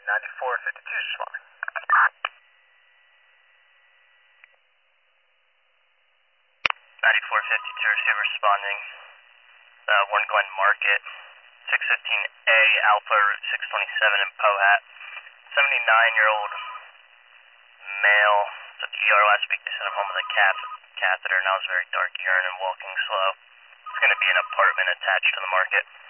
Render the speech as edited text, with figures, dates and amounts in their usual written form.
9452 responding. 9452 receiver responding. 1 Glen Market, 615A Alpha Route 627 in Pohat. 79-year-old male. Took ER last week. They sent him home with a catheter. Now it's very dark urine and walking slow. It's going to be an apartment attached to the market.